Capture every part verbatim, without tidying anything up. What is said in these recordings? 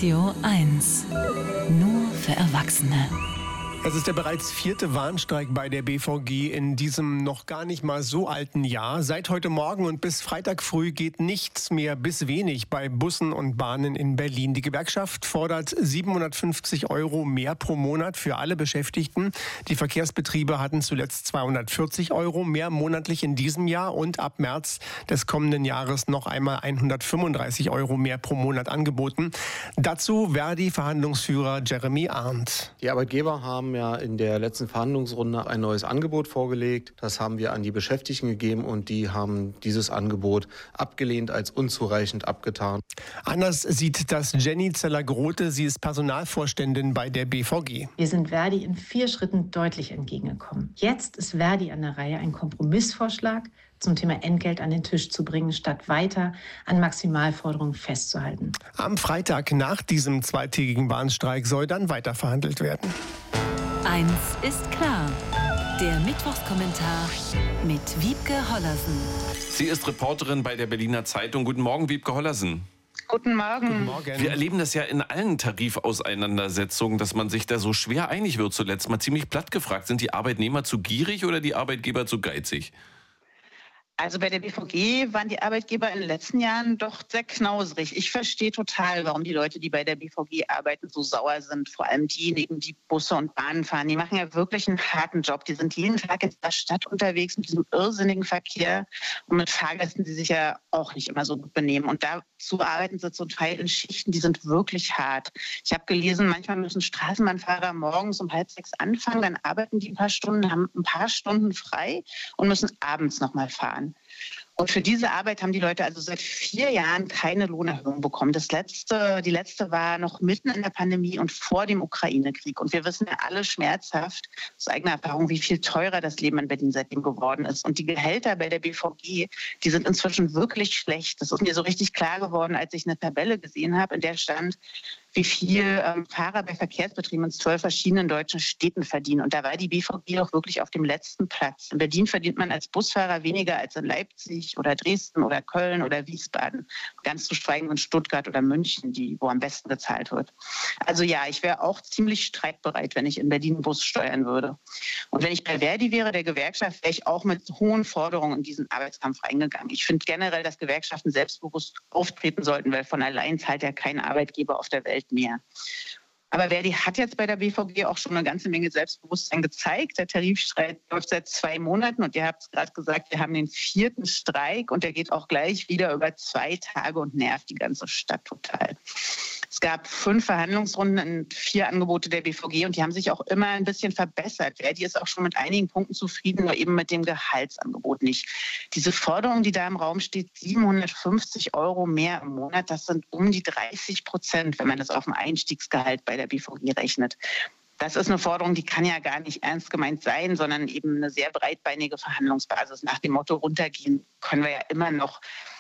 Radio eins. Nur für Erwachsene. Es ist der bereits vierte Warnstreik bei der B V G in diesem noch gar nicht mal so alten Jahr. Seit heute Morgen und bis Freitag früh geht nichts mehr bis wenig bei Bussen und Bahnen in Berlin. Die Gewerkschaft fordert siebenhundertfünfzig Euro mehr pro Monat für alle Beschäftigten. Die Verkehrsbetriebe hatten zuletzt zweihundertvierzig Euro mehr monatlich in diesem Jahr und ab März des kommenden Jahres noch einmal hundertfünfunddreißig Euro mehr pro Monat angeboten. Dazu Verdi-Verhandlungsführer Jeremy Arndt. Die Arbeitgeber haben ja in der letzten Verhandlungsrunde ein neues Angebot vorgelegt. Das haben wir an die Beschäftigten gegeben und die haben dieses Angebot abgelehnt, als unzureichend abgetan. Anders sieht das Jenny Zeller-Grote. Sie ist Personalvorständin bei der B V G. Wir sind Verdi in vier Schritten deutlich entgegengekommen. Jetzt ist Verdi an der Reihe, einen Kompromissvorschlag zum Thema Entgelt an den Tisch zu bringen, statt weiter an Maximalforderungen festzuhalten. Am Freitag nach diesem zweitägigen Warnstreik soll dann weiter verhandelt werden. Eins ist klar. Der Mittwochskommentar mit Wiebke Hollersen. Sie ist Reporterin bei der Berliner Zeitung. Guten Morgen, Wiebke Hollersen. Guten Morgen. Guten Morgen. Wir erleben das ja in allen Tarifauseinandersetzungen, dass man sich da so schwer einig wird zuletzt. Mal ziemlich platt gefragt, sind die Arbeitnehmer zu gierig oder die Arbeitgeber zu geizig? Also bei der B V G waren die Arbeitgeber in den letzten Jahren doch sehr knauserig. Ich verstehe total, warum die Leute, die bei der B V G arbeiten, so sauer sind. Vor allem diejenigen, die Busse und Bahnen fahren. Die machen ja wirklich einen harten Job. Die sind jeden Tag in der Stadt unterwegs mit diesem irrsinnigen Verkehr und mit Fahrgästen, die sich ja auch nicht immer so gut benehmen. Und dazu arbeiten sie zum Teil in Schichten, die sind wirklich hart. Ich habe gelesen, manchmal müssen Straßenbahnfahrer morgens um halb sechs anfangen, dann arbeiten die ein paar Stunden, haben ein paar Stunden frei und müssen abends nochmal fahren. Und für diese Arbeit haben die Leute also seit vier Jahren keine Lohnerhöhung bekommen. Das letzte, die letzte war noch mitten in der Pandemie und vor dem Ukraine-Krieg. Und wir wissen ja alle schmerzhaft aus eigener Erfahrung, wie viel teurer das Leben in Berlin seitdem geworden ist. Und die Gehälter bei der B V G, die sind inzwischen wirklich schlecht. Das ist mir so richtig klar geworden, als ich eine Tabelle gesehen habe, in der stand, wie viel ähm, Fahrer bei Verkehrsbetrieben in zwölf verschiedenen deutschen Städten verdienen. Und da war die B V G auch wirklich auf dem letzten Platz. In Berlin verdient man als Busfahrer weniger als in Leipzig oder Dresden oder Köln oder Wiesbaden. Ganz zu schweigen von Stuttgart oder München, die, wo am besten gezahlt wird. Also ja, ich wäre auch ziemlich streitbereit, wenn ich in Berlin einen Bus steuern würde. Und wenn ich bei Verdi wäre, der Gewerkschaft, wäre ich auch mit hohen Forderungen in diesen Arbeitskampf reingegangen. Ich finde generell, dass Gewerkschaften selbstbewusst auftreten sollten, weil von allein zahlt ja kein Arbeitgeber auf der Welt mehr. Aber Verdi hat jetzt bei der B V G auch schon eine ganze Menge Selbstbewusstsein gezeigt. Der Tarifstreit läuft seit zwei Monaten und ihr habt es gerade gesagt, wir haben den vierten Streik und der geht auch gleich wieder über zwei Tage und nervt die ganze Stadt total. Es gab fünf Verhandlungsrunden und vier Angebote der B V G und die haben sich auch immer ein bisschen verbessert. Verdi ist auch schon mit einigen Punkten zufrieden, nur eben mit dem Gehaltsangebot nicht. Diese Forderung, die da im Raum steht, siebenhundertfünfzig Euro mehr im Monat, das sind um die dreißig Prozent, wenn man das auf dem Einstiegsgehalt bei der B V G rechnet. Das ist eine Forderung, die kann ja gar nicht ernst gemeint sein, sondern eben eine sehr breitbeinige Verhandlungsbasis. Nach dem Motto, runtergehen können wir ja immer noch.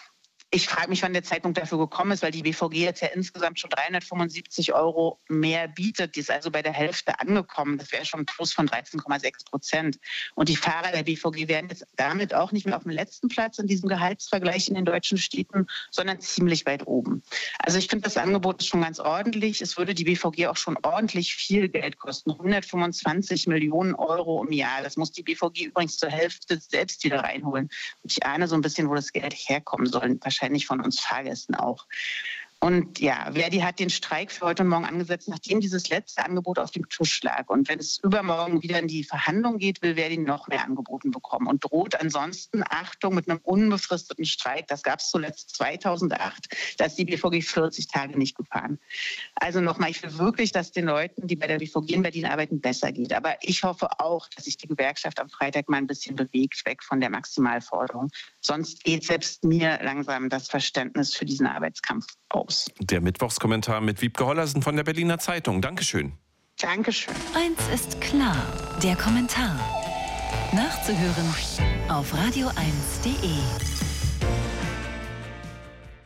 Ich frage mich, wann der Zeitpunkt dafür gekommen ist, weil die B V G jetzt ja insgesamt schon dreihundertfünfundsiebzig Euro mehr bietet. Die ist also bei der Hälfte angekommen. Das wäre schon ein Plus von dreizehn Komma sechs Prozent. Und die Fahrer der B V G wären jetzt damit auch nicht mehr auf dem letzten Platz in diesem Gehaltsvergleich in den deutschen Städten, sondern ziemlich weit oben. Also ich finde, das Angebot ist schon ganz ordentlich. Es würde die B V G auch schon ordentlich viel Geld kosten. hundertfünfundzwanzig Millionen Euro im Jahr. Das muss die B V G übrigens zur Hälfte selbst wieder reinholen. Und ich ahne so ein bisschen, wo das Geld herkommen soll. Wahrscheinlich Wahrscheinlich von uns Fahrgästen auch. Und ja, Verdi hat den Streik für heute und morgen angesetzt, nachdem dieses letzte Angebot auf dem Tisch lag. Und wenn es übermorgen wieder in die Verhandlung geht, will Verdi noch mehr angeboten bekommen und droht ansonsten, Achtung, mit einem unbefristeten Streik. Das gab es zuletzt zweitausendacht. Da ist die B V G vierzig Tage nicht gefahren. Also nochmal, ich will wirklich, dass den Leuten, die bei der B V G in Berlin arbeiten, besser geht. Aber ich hoffe auch, dass sich die Gewerkschaft am Freitag mal ein bisschen bewegt, weg von der Maximalforderung. Sonst geht selbst mir langsam das Verständnis für diesen Arbeitskampf aus. Der Mittwochskommentar mit Wiebke Hollersen von der Berliner Zeitung. Dankeschön. Dankeschön. Eins ist klar, der Kommentar. Nachzuhören auf radio eins punkt de.